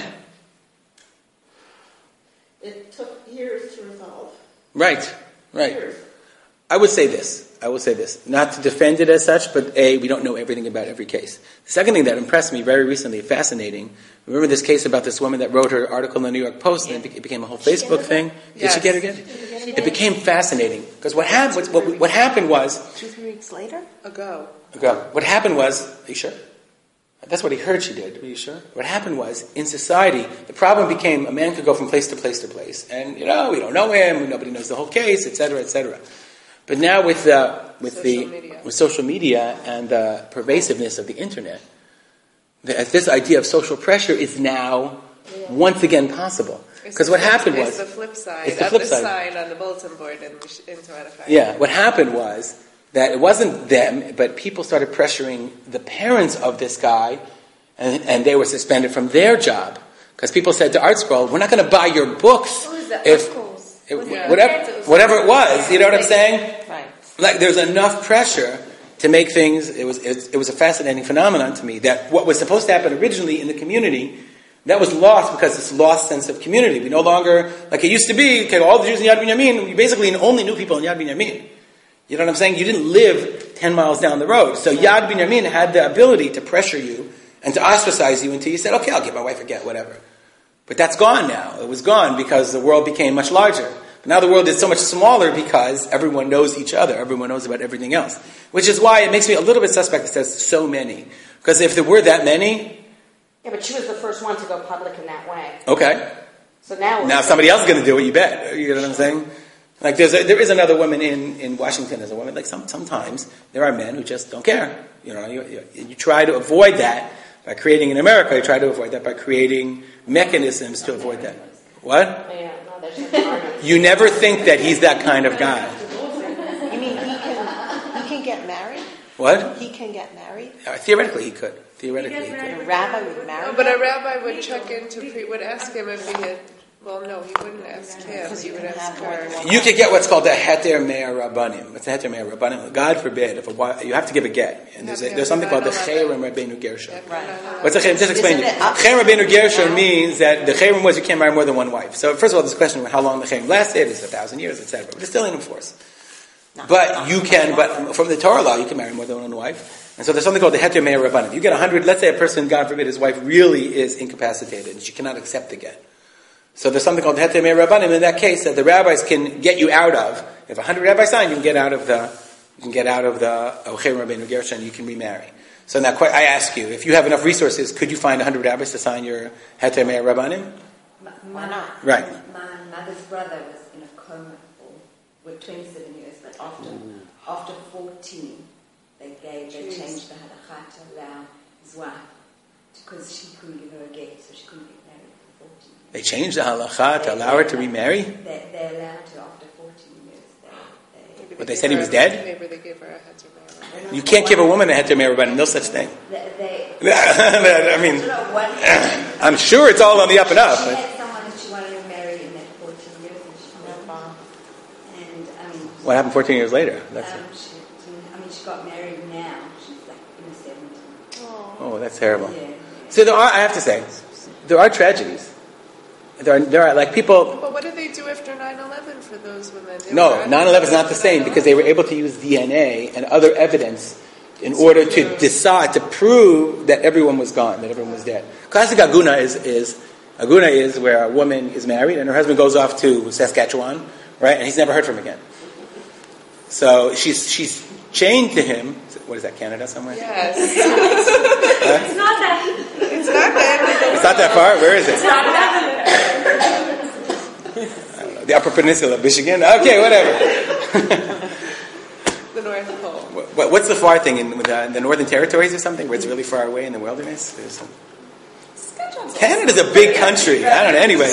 It took years to resolve. Right. Years. I would say this. Not to defend it as such, but we don't know everything about every case. The second thing that impressed me very recently, fascinating, remember this case about this woman that wrote her article in the New York Post, and it became a whole Facebook thing? Did she get it again? It became fascinating. Because what happened was... 2-3 weeks later? Ago. What happened was... Are you sure? That's what he heard she did. Are you sure? What happened was, in society, the problem became a man could go from place to place to place. And, we don't know him, nobody knows the whole case, etc., etc. But now with social media and the pervasiveness of the internet, this idea of social pressure is now once again possible. Because what happened was... It's the flip side of the sign on the bulletin board in Toronto. Yeah, what happened was that it wasn't them, but people started pressuring the parents of this guy, and they were suspended from their job. Because people said to Art Scroll, we're not going to buy your books whatever it was. You know what I'm saying? Right. Like there's enough pressure to make things. It was a fascinating phenomenon to me that what was supposed to happen originally in the community, that was lost because it's lost sense of community. We no longer, like it used to be, all the Jews in Yad Binyamin, you basically only knew people in Yad Binyamin. You know what I'm saying? You didn't live 10 miles down the road. So Yad Binyamin had the ability to pressure you and to ostracize you until you said, okay, I'll give my wife a get, whatever. But that's gone now. It was gone because the world became much larger. But now the world is so much smaller because everyone knows each other. Everyone knows about everything else. Which is why it makes me a little bit suspect it says so many. Because if there were that many... Yeah, but she was the first one to go public in that way. Okay. So now somebody else is going to do it, you bet. You know what I'm saying? Like there is another woman in Washington as a woman. Like sometimes there are men who just don't care. You try to avoid that by creating in America. You try to avoid that by creating mechanisms to avoid that. What? Yeah, no, there's no You never think that he's that kind of guy. You mean he can get married? What? He can get married? Theoretically, he could. A rabbi would marry him? But a rabbi would check into, would ask him if he had... Well, no, he wouldn't ask him. He would ask her. You could get what's called a heter me'er rabbanim. What's a heter me'er rabbanim? God forbid, you have to give a get. And there's something called the cherem Rabbeinu Gershon. What's a cherem? Just explain it. Cherem Rabbeinu Gershon means that the cherem was you can't marry more than one wife. So first of all, this question of how long the cherem lasted is 1,000 years, etc. But it's still in force. But from the Torah law, you can marry more than one wife. And so there's something called the heter me'er rabbanim. You get 100. Let's say a person, God forbid, his wife really is incapacitated and she cannot accept the get. So there's something called heter me'er rabbanim in that case that the rabbis can get you out of. If 100 rabbis sign, you can get out of the You can get out of the Ocherim Rabbeinu Gershon, you can remarry. So now I ask you, if you have enough resources, could you find 100 rabbis to sign your Heter Me'er Rabbanim? Why not? Right. My mother's brother was in a coma for 27 years, but after 14, they changed the halakha to allow his wife, because she couldn't give her a get, so she couldn't get married for 14 years. They changed the halakha to allow her to remarry? They allowed to after 14 years. But they said he was dead? Maybe they gave her a Heter Me'er. You can't give a woman a Heter Me'er Rabbanim, no such thing. I mean, I'm sure it's all on the up and up. She had someone that she wanted to marry in that 14 years, and she moved on. And what happened 14 years later? She got married now. She's like in the 70s. Oh, that's terrible. Yeah. So I have to say, there are tragedies. There are like people. But what did they do after 9/11 for those women? No, 9/11 is not the same because they were able to use DNA and other evidence in order to decide, to prove that everyone was gone, that everyone was dead. Classic Aguna is where a woman is married and her husband goes off to Saskatchewan, right, and he's never heard from again. So she's chained to him. What is that, Canada somewhere? Yes. It's not that. It's not that. It's not that far? Where is it? It's not that. I don't know. The Upper Peninsula of Michigan? Okay, whatever. The North Pole. What's the far thing in the Northern Territories or something, where it's really far away in the wilderness? Canada's a big country. I don't know. Anyway,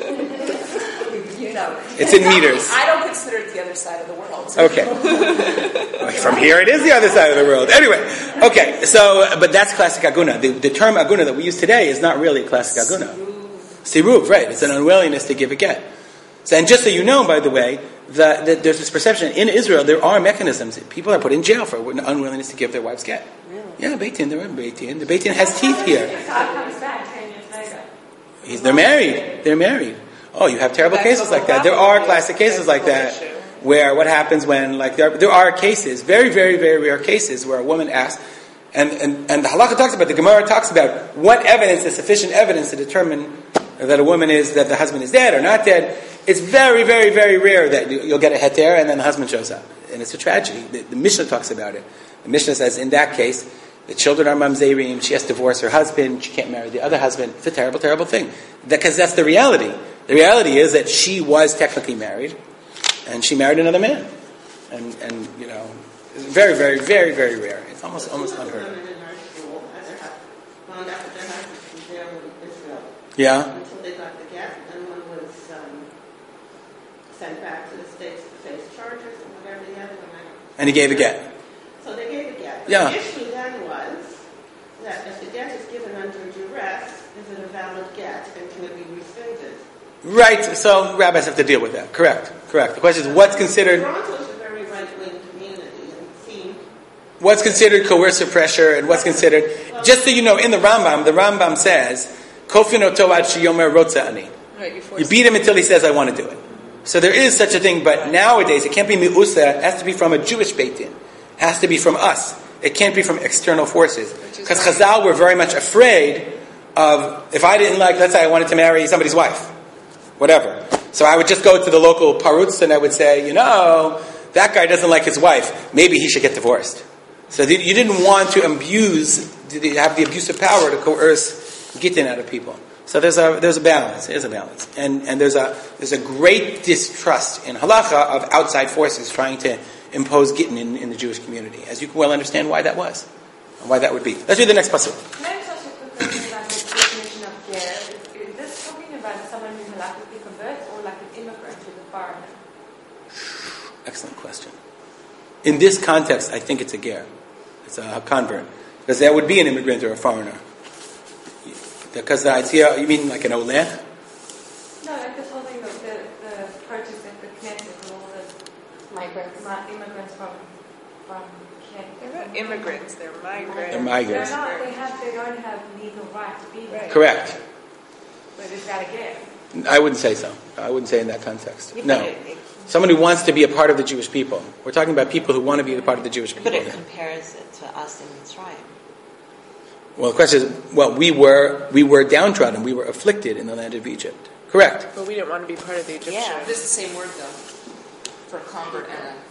it's in meters. I don't consider it the other side of the world. Okay. From here, it is the other side of the world. Anyway, okay. So, but that's classic aguna. The term aguna that we use today is not really classic aguna. Siruv, right? It's an unwillingness to give a get. So, and just so you know, by the way, that there's this perception in Israel. There are mechanisms. People are put in jail for unwillingness to give their wife's get. Really? Yeah, Beit Din. They're in Beit Din. The Beit Din has teeth here. God comes back 10 years later. They're married. They're married. Oh, you have terrible cases like that. There are classic cases like that where what happens when, like, there are cases, very, very, very rare cases where a woman asks, and the halakha talks about, the Gemara talks about what evidence is sufficient evidence to determine that a woman that the husband is dead or not dead. It's very, very, very rare that you'll get a heter and then the husband shows up. And it's a tragedy. The Mishnah talks about it. The Mishnah says, in that case, the children are mamzerim, she has to divorce her husband, she can't marry the other husband. It's a terrible, terrible thing. Because that's the reality. The reality is that she was technically married, and she married another man. And you know, it's very, very, very, very rare. It's almost unheard of. Yeah? Until they got the get, and one was sent back to the States to face charges and whatever the other one. And he gave a get. So they gave a get. But Yeah. the issue then was that if the get is given under duress, is it a valid get and can it be rescinded? Right, so rabbis have to deal with that. Correct. The question is, what's considered... Toronto's a very right-wing community, and it seemed... What's considered coercive pressure, and what's considered... Just so you know, in the Rambam says, Kofin oto ad sheyomer rotza ani. You beat him until he says, I want to do it. So there is such a thing, but nowadays it can't be mi'usa, it has to be from a Jewish Beit Din. It has to be from us. It can't be from external forces. Because Chazal were very much afraid of, if I didn't like, let's say I wanted to marry somebody's wife, whatever. So I would just go to the local parutz and I would say, that guy doesn't like his wife, maybe he should get divorced. So you didn't want to have the abusive power to coerce gittin out of people. So there's a balance. There's a balance, and there's a great distrust in halacha of outside forces trying to impose gittin in the Jewish community. As you can well understand why that was, and why that would be. Let's read the next pasuk. Can I just ask you a quick question about the definition of ger? Is this talking about someone who halachically converts, or like an immigrant who's a foreigner? Excellent question. In this context, I think it's a ger. It's a convert, because that would be an immigrant or a foreigner. Because the idea, you mean like an oleh? No, like this whole thing of the protest at the Knesset and all the immigrants from Knesset. They're not immigrants, they're migrants. They're migrants. They don't have legal right to be there. Right. Correct. But is that a ger? I wouldn't say so. I wouldn't say in that context. No. Someone who wants to be a part of the Jewish people. We're talking about people who want to be a part of the Jewish people. But it compares it to us in Mitzrayim. Well, the question is, we were downtrodden, we were afflicted in the land of Egypt. Correct. But we didn't want to be part of the Egyptians. This is the same word, though, for convert and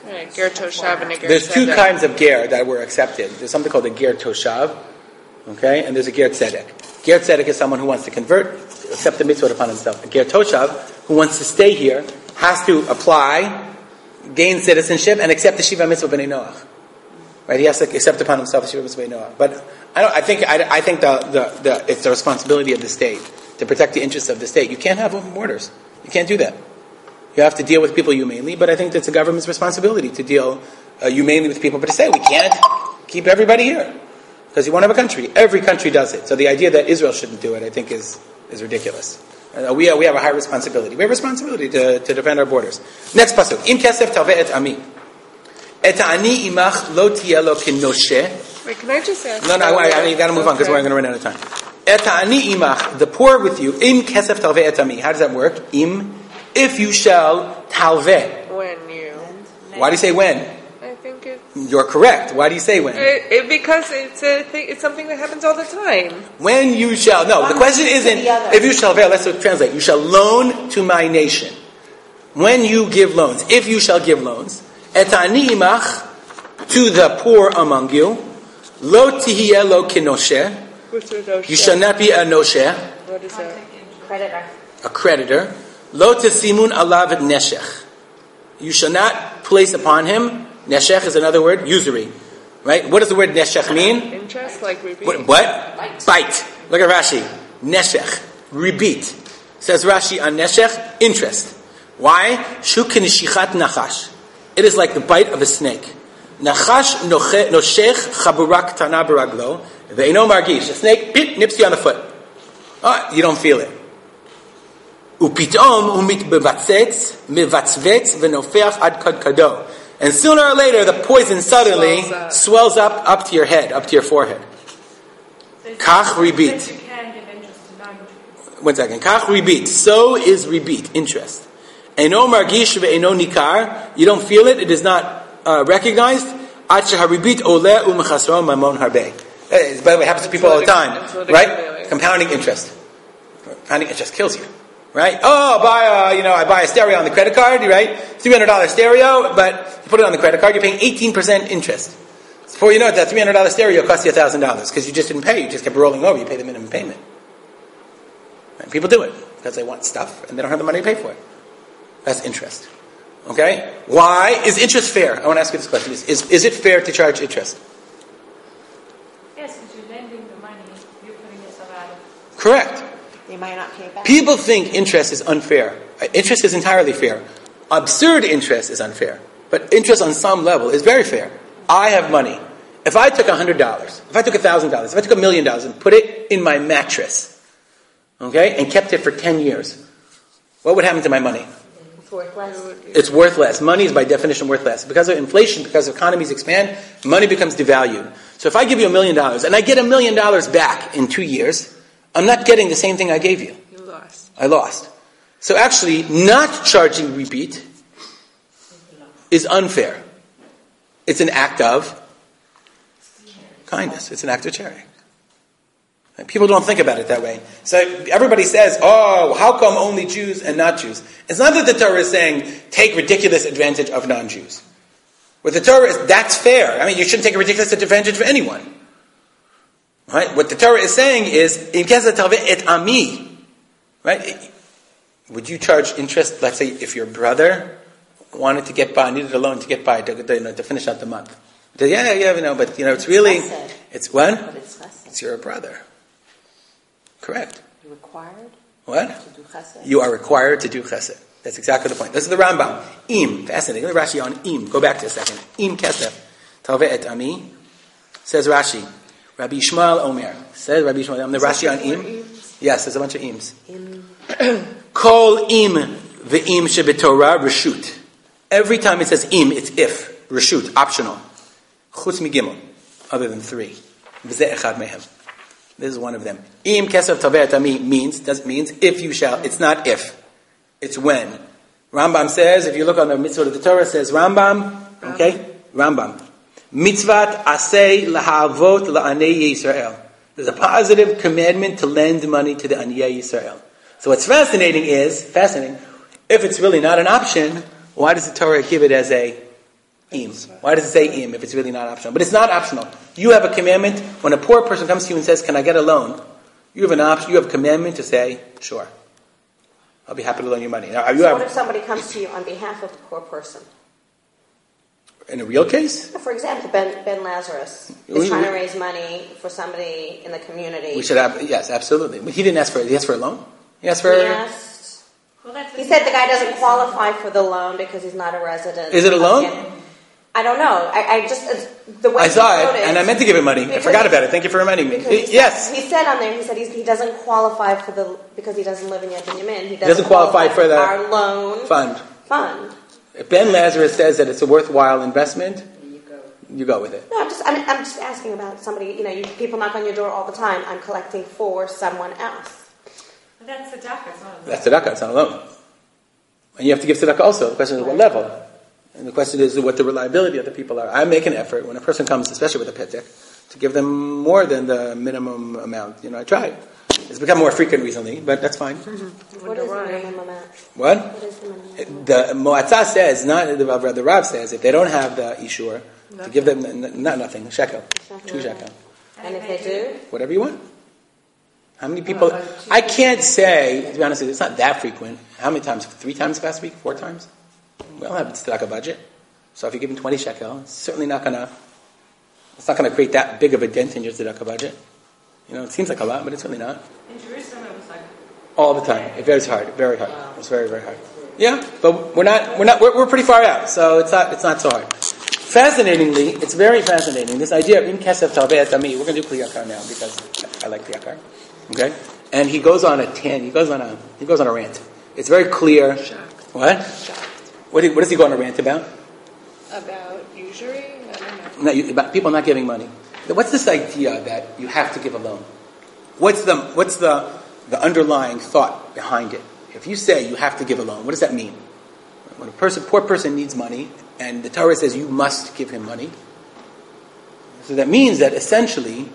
Right, ger toshav and a ger There's two tzedek. kinds of ger that were accepted. There's something called a ger toshav, okay, and there's a ger tzedek. Ger tzedek is someone who wants to convert, accept the mitzvot upon himself. A ger toshav, who wants to stay here, has to apply, gain citizenship, and accept the shiva mitzvah b'nei Noach. Right, he has to accept upon himself the shiva mitzvah b'nei Noach. But I think it's the responsibility of the state to protect the interests of the state. You can't have open borders. You can't do that. You have to deal with people humanely, but I think that's the government's responsibility to deal humanely with people. But to say we can't keep everybody here because you won't have a country. Every country does it. So the idea that Israel shouldn't do it, I think, is ridiculous. We have a high responsibility. We have a responsibility to defend our borders. Next pasuk. Im kesef taveh et ami. Et ani imach lo tiyeh lo kinoshe. Wait, can I just ask? No, I got to move on because we're going to run out of time. Et ani imach, the poor with you. Im kesef taveh et ami. How does that work? Im, if you shall talveh. When you. Why do you say when? I think it's. You're correct. Why do you say when? Because it's a thing. It's something that happens all the time. When you shall. No, the question isn't if you shall. Let's translate. You shall loan to my nation. When you give loans, if you shall give loans, et ani imach, to the poor among you, lo tihiyeh lo kinoshe. You shall not be a noshe. What is that? A creditor. Lo tesimun alav neshech. You shall not place upon him. Neshech is another word, usury. Right? What does the word neshech mean? Interest, like repeat. What? Bite. Look at Rashi. Neshech. Repeat. Says Rashi on neshech, interest. Why? Shu kenishikat nachash. It is like the bite of a snake. Nachash noshech chaburak tana baraglo. Ve'eno margish. A snake nips you on the foot. Oh, you don't feel it. Upitom umitbevatzets mevatzvetz v'nofeach ad kadkado. And sooner or later, the poison suddenly swells up to your head, up to your forehead. Kach ribit. One second. Kach ribit. So is ribit, interest. Eno margish ve'eno nikar. You don't feel it. It is not recognized. Ad sheharibit oleh umechasro mamon harbe. By the way, it happens to people all the time, right? Compounding interest. Compounding interest kills you. Right? Oh, I buy a stereo on the credit card, right? $300 stereo, but you put it on the credit card, you're paying 18% interest. Before you know it, that $300 stereo costs you $1,000 because you just didn't pay. You just kept rolling over. You pay the minimum payment. And people do it because they want stuff and they don't have the money to pay for it. That's interest. Okay? Why is interest fair? I want to ask you this question. Is it fair to charge interest? Yes, because you're lending the money, you're putting yourself out of. Correct. They might not pay back. People think interest is unfair. Interest is entirely fair. Absurd interest is unfair. But interest on some level is very fair. I have money. If I took $100, if I took $1,000, if I took $1 million and put it in my mattress, okay, and kept it for 10 years, what would happen to my money? It's worthless. It's worthless. Money is by definition worthless. Because of inflation, because economies expand, money becomes devalued. So if I give you $1 million and I get $1 million back in 2 years, I'm not getting the same thing I gave you. You lost. I lost. So actually, not charging repeat is unfair. It's an act of kindness. It's an act of charity. And people don't think about it that way. So everybody says, oh, how come only Jews and not Jews? It's not that the Torah is saying, take ridiculous advantage of non-Jews. What the Torah is, that's fair. I mean, you shouldn't take a ridiculous advantage of anyone. Right? What the Torah is saying is, in kesef talveh et ami. Right? Would you charge interest, let's say, if your brother wanted to get by, needed a loan to get by, to finish out the month? But it's really, it's what? But it's chesed. It's your brother. Correct. You're required What? to do chesed. You are required to do chesed. That's exactly the point. This is the Rambam. Im. Fascinating. Look at Rashi on im. Go back to a second. Im kesef talveh et ami. Says Rashi. Rabbi Yishmael Omer. Says Rabbi Yishmael. I'm the Rashi on im. Yes, there's a bunch of ims. Kol im ve'im shebetorah reshut. Every time it says im, it's if. Reshut. Optional. Chutz migimel. Other than 3. V'zeh echad mehem. This is one of them. Im kesef talveh et ami means if you shall. It's not if. It's when. Rambam says, if you look on the mitzvah of the Torah, it says Rambam. Okay? Rambam. Mitzvat aseh lahavot la'anei Yisrael. There's a positive commandment to lend money to the Aniyei Yisrael. So what's fascinating, if it's really not an option, why does the Torah give it as a Im. Why does it say im if it's really not optional? But it's not optional. You have a commandment. When a poor person comes to you and says, "Can I get a loan?" You have an option. You have a commandment to say, "Sure, I'll be happy to loan you money." Now, what if somebody comes to you on behalf of the poor person? In a real case? For example, Ben Lazarus is trying to raise money for somebody in the community. We should have, yes, absolutely. But he didn't ask for it. He asked for a loan? He said the guy doesn't qualify for the loan because he's not a resident. Is it a loan? I don't know. I just, the way I saw it, and I meant to give him money. I forgot about it. Thank you for reminding me. Yes. He said on there, he doesn't qualify for because he doesn't live in Yad Binyamin. He doesn't qualify for our loan fund. If Ben Lazarus says that it's a worthwhile investment, you go with it. No, I'm just asking about somebody. People knock on your door all the time. I'm collecting for someone else. But that's tzedakah. It's not a loan. That's tzedakah. It's not a loan. And you have to give tzedakah also. The question is what level, and the question is what the reliability of the people are. I make an effort when a person comes, especially with a petek, to give them more than the minimum amount. I try. It's become more frequent recently, but that's fine. What is the minimum amount? What? What is the minimum amount? The Moatzah says, not the Rav says, if they don't have the Ishur, to give them not nothing, shekel, 2 shekel. And if they do? Whatever you want. How many people? I can't say, to be honest with you, it's not that frequent. How many times? 3 times past week? 4 times? We don't have a tzedakah budget. So if you give them 20 shekel, it's certainly not going to create that big of a dent in your tzedakah budget. It seems like a lot, but it's really not. In Jerusalem, it was like all the time. It was hard, very hard. It was very, very hard. Yeah, but we're pretty far out, so it's not so hard. Fascinatingly, it's very fascinating. This idea of in kesef talvei tami. We're going to do Kli Yakar now because I like Kli Yakar. Okay, and he goes on a rant. It's very clear. Shocked. What? Shocked. What does he go on a rant about? About usury? I don't know. No, about people not giving money. What's this idea that you have to give a loan? What's the underlying thought behind it? If you say you have to give a loan, what does that mean? When a poor person needs money, and the Torah says you must give him money, so that means that essentially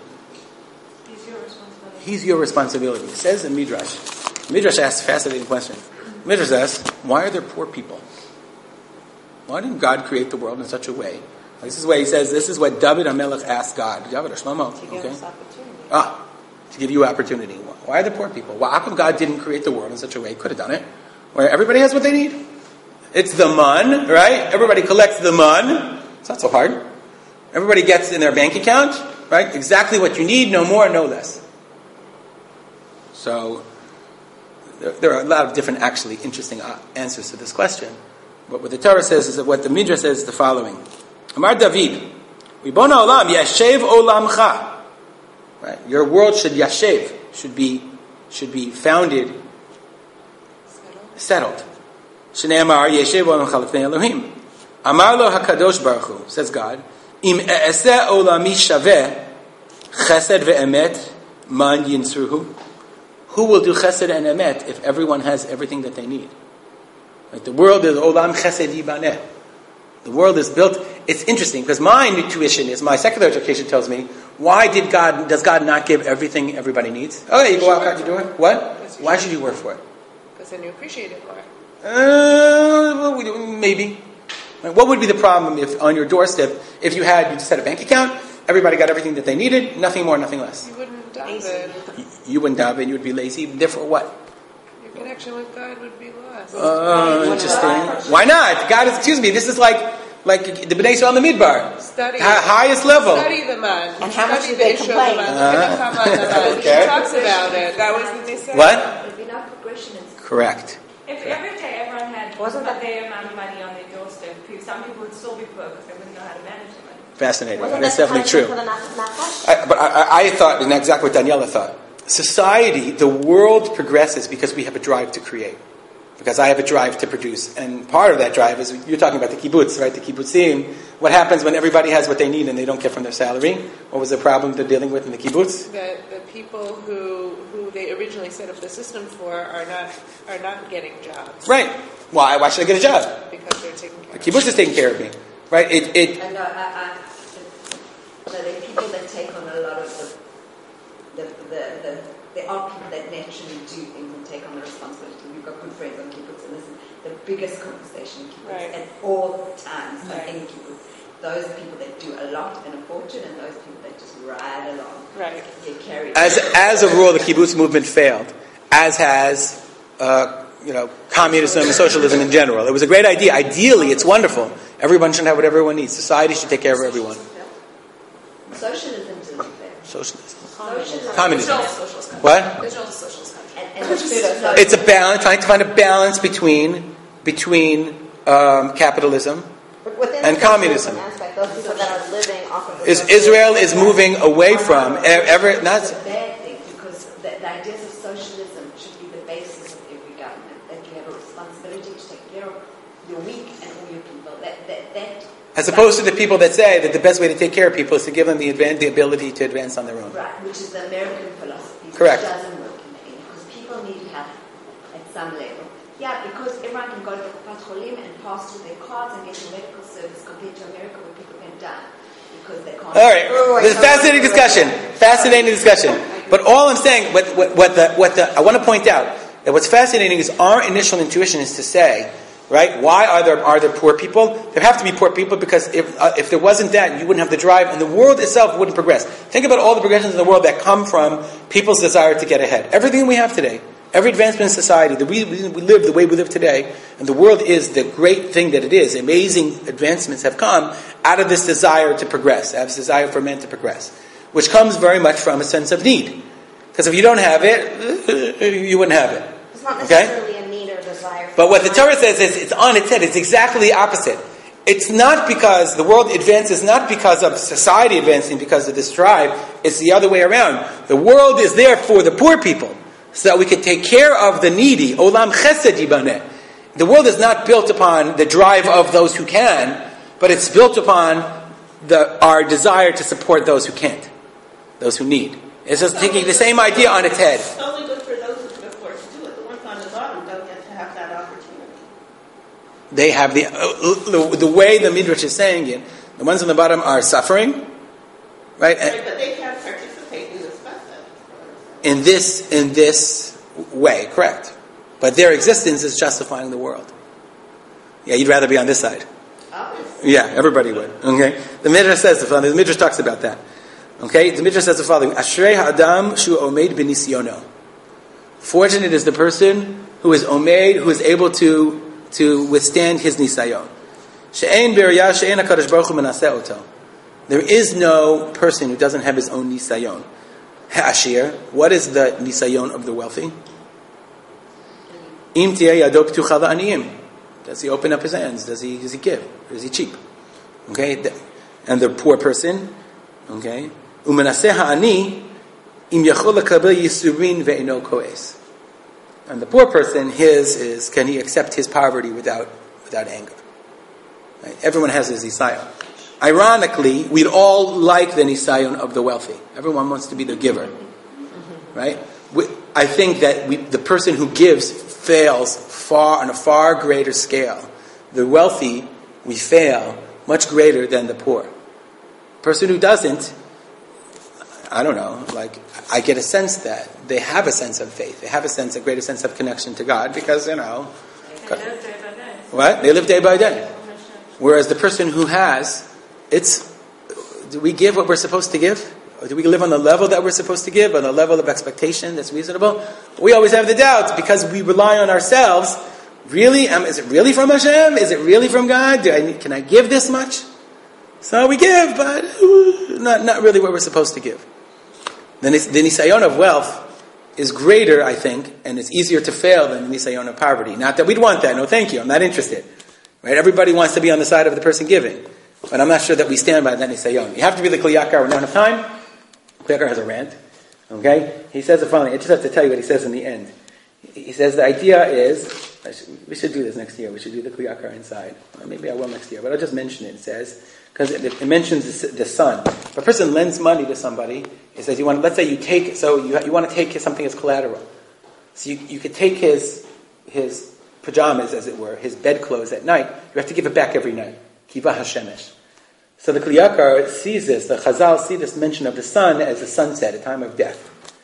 he's your responsibility. It says in Midrash. Midrash asks a fascinating question. Midrash asks, why are there poor people? Why didn't God create the world in such a way? This is what he says. This is what David HaMelech asked God. David or Shlomo. To give us opportunity. To give you opportunity. Why are the poor people? Well, how come God didn't create the world in such a way? He could have done it. Where everybody has what they need. It's the man, right? Everybody collects the man. It's not so hard. Everybody gets in their bank account, right? Exactly what you need, no more, no less. So, there are a lot of different, actually, interesting answers to this question. But what the Torah says is that what the Midrash says is the following. Amar David, Ribona Olam, Yashev Olamcha. Right? Your world should Yashev, should be founded, settled. Shneimar Yashev Olamcha Lefnei Elohim. Amar Lo HaKadosh Baruch Hu, says God, Im E'eseh Olami Shaveh, Chesed ve'emet, Man Yinsruhu. Who will do Chesed and Emet if everyone has everything that they need? Right? The world is Olam Chesed Yibaneh. The world is built. It's interesting because my intuition is, my secular education tells me, does God not give everything everybody needs? Okay, you go out, you do it. What? Why should you work for it? Because then you appreciate it more. Maybe. What would be the problem if on your doorstep, if you just had a bank account, everybody got everything that they needed, nothing more, nothing less? You wouldn't daven. You wouldn't daven, you would be lazy. Therefore, what? Your connection with God would be lost. Interesting. Why not? God is, this is like the Bnei Yisrael on the Midbar. Study. Highest level. Study the man. And how much do they complain? Okay. He talks about it. That was what they said. What? There'd be no progression in Correct. If every day everyone had their amount of money on their doorstep, some people would still be poor because they wouldn't know how to manage the money. Fascinating. That's definitely true. But I thought, and exactly what Daniela thought. Society, the world progresses because we have a drive to create. Because I have a drive to produce. And part of that drive is, you're talking about the kibbutz, right? The kibbutzim. What happens when everybody has what they need and they don't get from their salary? What was the problem they're dealing with in the kibbutz? That the people who they originally set up the system for are not getting jobs. Right. Why should I get a job? Because they're taking care of me. The kibbutz is taking care of me. Right? And the people that take on a lot of the are people that naturally do things and take on the responsibility. We've got good friends on kibbutz, and this is the biggest conversation in kibbutz at all times on any kibbutz. Those are people that do a lot and a fortune, and those people that just ride along. Right. Get carried. As a rule, the kibbutz movement failed, as has communism and socialism in general. It was a great idea. Ideally, it's wonderful. Everyone should have what everyone needs. Society should take care of everyone. Socialism didn't fail. Socialism. Communism. What? Israel's a socialist country. And It's a balance. Trying to find a balance between capitalism and communism. Aspect, those people that are living off of Israel is moving away from It's a bad thing, because the ideas of socialism should be the basis of every government. That you have a responsibility to take care of your weak and all your people. That as opposed to the people that say that the best way to take care of people is to give them the ability to advance on their own. Right, which is the American philosophy. Correct. Which doesn't work in the end, because people need help at some level. Yeah, because everyone can go to the Kupat Cholim and pass through their cards and get your medical service compared to America where people can die because they can't. All right, this is fascinating discussion. Fascinating discussion. But all I'm saying, I want to point out that what's fascinating is our initial intuition is to say, right? Why are there poor people? There have to be poor people because if there wasn't that, you wouldn't have the drive, and the world itself wouldn't progress. Think about all the progressions in the world that come from people's desire to get ahead. Everything we have today. Every advancement in society, the reason we live the way we live today, and the world is the great thing that it is. Amazing advancements have come out of this desire to progress, out of this desire for men to progress, which comes very much from a sense of need. Because if you don't have it, you wouldn't have it. It's not necessarily a need or desire. But what the Torah says is it's on its head. It's exactly the opposite. It's not because the world advances, not because of society advancing, because of this drive. It's the other way around. The world is there for the poor people, so that we can take care of the needy. Olam chesed yibaneh. The world is not built upon the drive of those who can, but it's built upon our desire to support those who can't, those who need. It's just taking the same idea on its head. It's only good for those who can afford to do it. The ones on the bottom don't get to have that opportunity. They have the way the Midrash is saying it. The ones on the bottom are suffering, right? Right, but they can't participate in this method. In this way, correct. But their existence is justifying the world. Yeah, you'd rather be on this side. Obviously. Yeah, everybody would. Okay? The Midrash says the following. The Midrash talks about that. Okay? The Midrash says the following. Ashrei ha'adam shu omeid b'nisyono. Fortunate is the person who is omeid, who is able to withstand his nisayon. She'ein beriyah she'ein HaKadosh Baruch Hu menaseh oto. There is no person who doesn't have his own nisayon. Ha'ashir, what is the nisayon of the wealthy? Im tiyeh yado ptucha la'aniyim. Does he open up his hands? Does he give? Or is he cheap? Okay? And the poor person, okay? Umenaseh ha'ani im yachol lekabel yisurin ve'eno koes. And the poor person, his is, can he accept his poverty without anger? Right? Everyone has his nisayon. Ironically, we'd all like the nisayon of the wealthy. Everyone wants to be the giver. Right? I think that the person who gives fails on a far greater scale. The wealthy, we fail much greater than the poor. The person who doesn't, I don't know, I get a sense that they have a sense of faith. They have a greater sense of connection to God because, They live day by day. What? They live day by day. Whereas the person who has, do we give what we're supposed to give? Or do we live on the level that we're supposed to give, on the level of expectation that's reasonable? We always have the doubts because we rely on ourselves. Really? Is it really from Hashem? Is it really from God? Can I give this much? So we give, but not really what we're supposed to give. The nisayon of wealth is greater, I think, and it's easier to fail than the nisayon of poverty. Not that we'd want that. No, thank you. I'm not interested. Right? Everybody wants to be on the side of the person giving. But I'm not sure that we stand by that nisayon. You have to be the Kli Yakar. We don't have time. Kli Yakar has a rant. Okay? He says the following. I just have to tell you what he says in the end. He says the idea is, we should do this next year. We should do the Kli Yakar inside. Or maybe I will next year, but I'll just mention it. It says, because it mentions the son. If a person lends money to somebody, it says let's say you take, so you want to take something as collateral. So you could take his pajamas, as it were, his bedclothes at night. You have to give it back every night. Kiva Hashemesh. So the Kli Yakar sees this, the Chazal see this mention of the sun as a sunset, a time of death.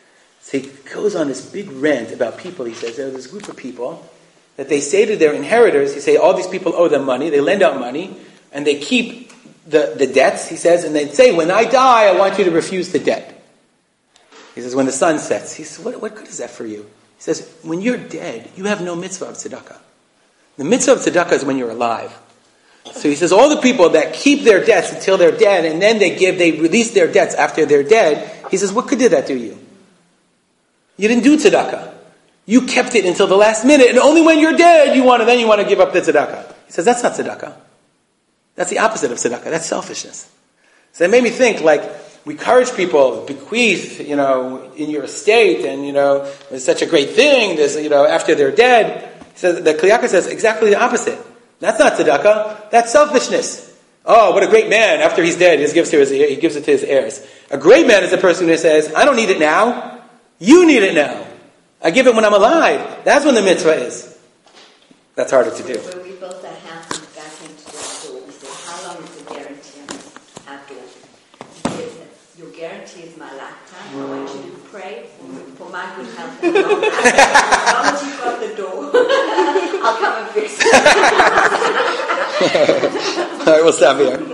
So he goes on this big rant about people. He says, there's this group of people that they say to their inheritors, he say all these people owe them money, they lend out money, and they keep the debts, he says, and they say, when I die, I want you to refuse the debt. He says, when the sun sets. He says, what good is that for you? He says, when you're dead, you have no mitzvah of tzedakah. The mitzvah of tzedakah is when you're alive. So he says, all the people that keep their debts until they're dead, and then they release their debts after they're dead, he says, what good did that do you? You didn't do tzedakah. You kept it until the last minute, and only when you're dead, you want to give up the tzedakah. He says, that's not tzedakah. That's the opposite of tzedakah. That's selfishness. So it made me think, we encourage people, bequeath, in your estate, and, it's such a great thing, there's, after they're dead. He says, the Kli Yakar says exactly the opposite. That's not tzedakah. That's selfishness. Oh, what a great man. After he's dead, he gives it to his heirs. A great man is the person who says, I don't need it now. You need it now. I give it when I'm alive. That's when the mitzvah is. That's harder to do. When we built that house and got him to the door, we said, how long is the guarantee on this outdoor? He said, your guarantee is my lifetime. I want you to pray for my good health and long life. As long as you've got the door, I'll come and visit. All right, we'll stop here.